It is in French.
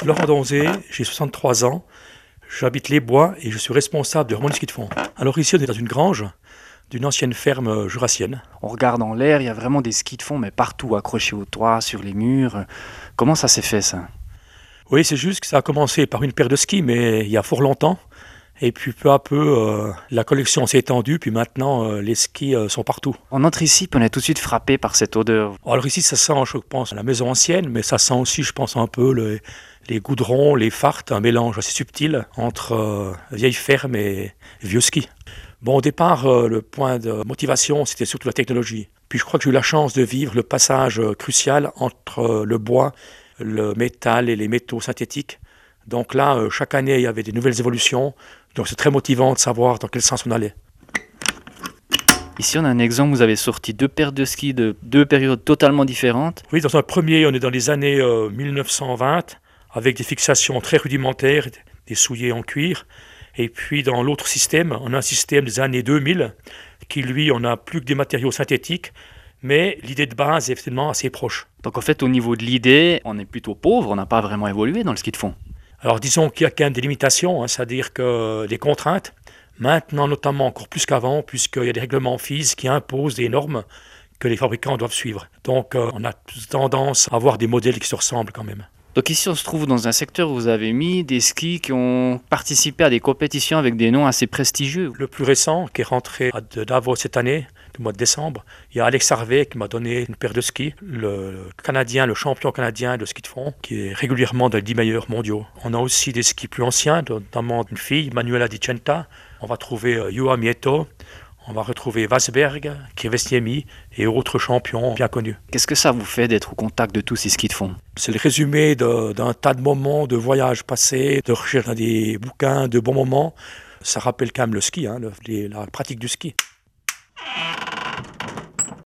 Laurent Donzé, j'ai 63 ans, j'habite les Bois et je suis responsable de remontée ski de fond. Alors ici, on est dans une grange d'une ancienne ferme jurassienne. On regarde en l'air, il y a vraiment des skis de fond, mais partout, accrochés au toit, sur les murs. Comment ça s'est fait, ça? Oui, c'est juste que ça a commencé par une paire de skis, mais il y a fort longtemps. Et puis peu à peu, la collection s'est étendue, puis maintenant, les skis sont partout. On entre ici, puis on est tout de suite frappé par cette odeur. Alors ici, ça sent, je pense, la maison ancienne, mais ça sent aussi, je pense, un peu les goudrons, les fartes, un mélange assez subtil entre vieille ferme et vieux ski. Bon, au départ, le point de motivation, c'était surtout la technologie. Puis je crois que j'ai eu la chance de vivre le passage crucial entre le bois, le métal et les métaux synthétiques. Donc là, chaque année, il y avait des nouvelles évolutions. Donc c'est très motivant de savoir dans quel sens on allait. Ici, on a un exemple, vous avez sorti 2 paires de skis de 2 périodes totalement différentes. Oui, dans un premier, on est dans les années 1920, avec des fixations très rudimentaires, des souliers en cuir. Et puis dans l'autre système, on a un système des années 2000, qui lui, on n'a plus que des matériaux synthétiques, mais l'idée de base est finalement assez proche. Donc en fait, au niveau de l'idée, on est plutôt pauvre, on n'a pas vraiment évolué dans le ski de fond. Alors disons qu'il y a quand même des limitations, c'est-à-dire que des contraintes, maintenant notamment encore plus qu'avant, puisqu'il y a des règlements FIS qui imposent des normes que les fabricants doivent suivre. Donc on a tendance à avoir des modèles qui se ressemblent quand même. Donc ici, on se trouve dans un secteur où vous avez mis des skis qui ont participé à des compétitions avec des noms assez prestigieux. Le plus récent, qui est rentré à Davos cette année, du mois de décembre, il y a Alex Harvey qui m'a donné une paire de skis, le champion canadien de ski de fond, qui est régulièrement dans les 10 meilleurs mondiaux. On a aussi des skis plus anciens, notamment une fille, Manuela Di Centa. On va trouver Juha Mieto. On va retrouver Vasberg, Kivesniemi et autres champions bien connus. Qu'est-ce que ça vous fait d'être au contact de tous ces skis de fond? C'est le résumé d'un tas de moments, de voyages passés, de recherche dans des bouquins, de bons moments. Ça rappelle quand même le ski, la pratique du ski.